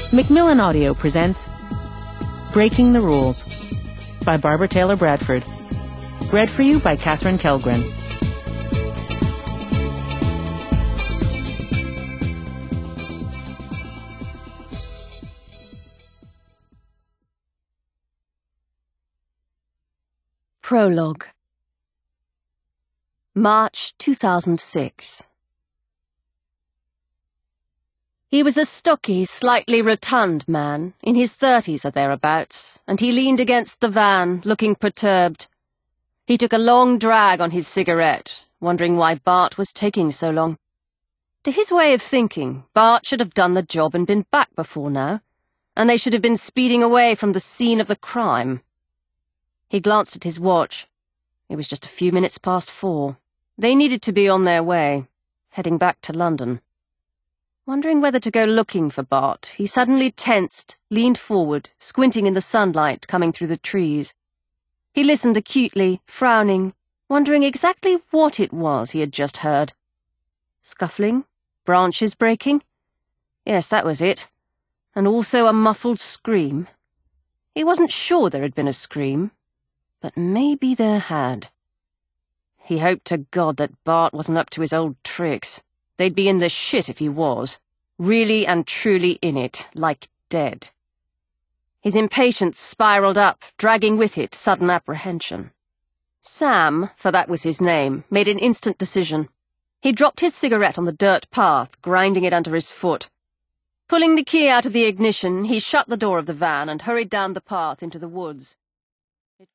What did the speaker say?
Macmillan Audio presents Breaking the Rules by Barbara Taylor Bradford. Read for you by Catherine Kellgren. Prologue. March 2006. He was a stocky, slightly rotund man, in his 30s or thereabouts, and he leaned against the van, looking perturbed. He took a long drag on his cigarette, wondering why Bart was taking so long. To his way of thinking, Bart should have done the job and been back before now, and they should have been speeding away from the scene of the crime. He glanced at his watch. It was just a few minutes past 4. They needed to be on their way, heading back to London. Wondering whether to go looking for Bart, he suddenly tensed, leaned forward, squinting in the sunlight coming through the trees. He listened acutely, frowning, wondering exactly what it was he had just heard. Scuffling? Branches breaking? Yes, that was it. And also a muffled scream. He wasn't sure there had been a scream, but maybe there had. He hoped to God that Bart wasn't up to his old tricks. They'd be in the shit if he was. Really and truly in it, like dead. His impatience spiraled up, dragging with it sudden apprehension. Sam, for that was his name, made an instant decision. He dropped his cigarette on the dirt path, grinding it under his foot. Pulling the key out of the ignition, he shut the door of the van and hurried down the path into the woods.